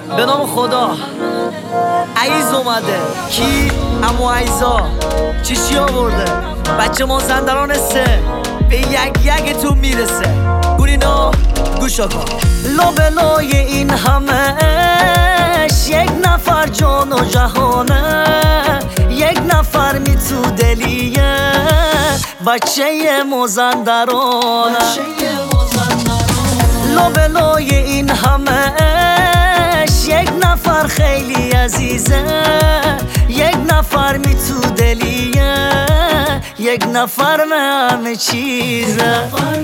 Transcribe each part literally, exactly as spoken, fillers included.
به نام خدا عیز اومده. کی؟ امو عیزا چیشی آورده. بچه مازندران سه به یک یکتون میرسه. گورینا گوشا کن. لابلای این همهش یک نفر جان و جهانه، یک نفر می تو دلیه بچه مازندرانه. لابلای این همهش یک نفر خیلی عزیزه، یک نفر می تو دلیه، یک نفر من همه چیزه.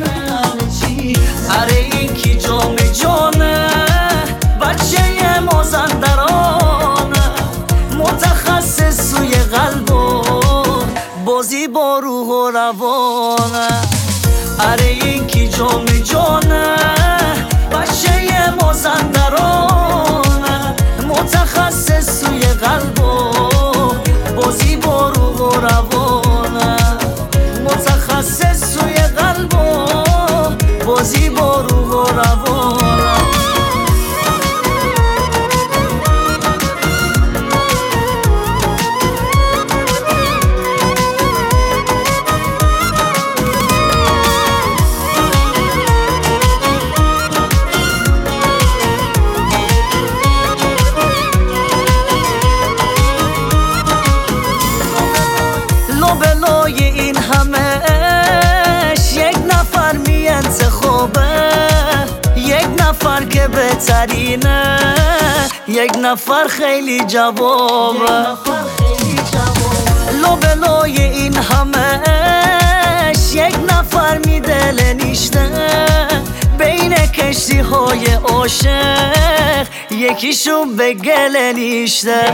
اره این کی جام جانه بچه مازندرانه، متخصص سوی قلب و بازی با روح و روانه. اره این کی جام جانه بچه مازندرانه، متخصص سوی قلب و بازی با روح و روانه، متخصص سوی قلب و بازی با روح و روانه. لابلای این همهش یک نفر می انتخابه، یک نفر که بهترینه، یک نفر خیلی جوابه. لابلای این همهش یک نفر می دل نیشته، بین کشتی های عاشق یکیشون به گل نیشته.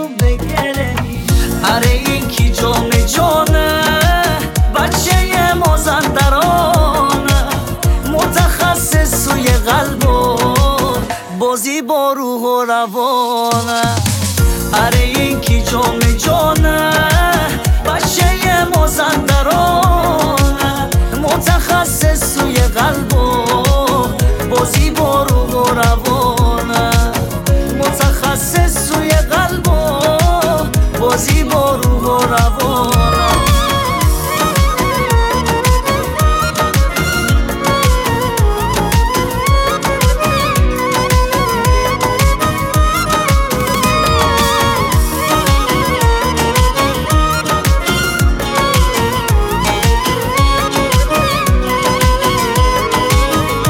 اره این کی جام جانه بچه مازندرانه، متخصص سوی قلب و بازی با روح و روانه. اره این کی جام جانه بچه مازندرانه، متخصص سوی قلب و بازی با روح و روانه، متخصص سوی قلب و بازی با روح و روانه.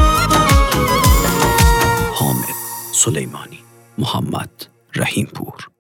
حامد سلیمانی، محمد رحیم پور.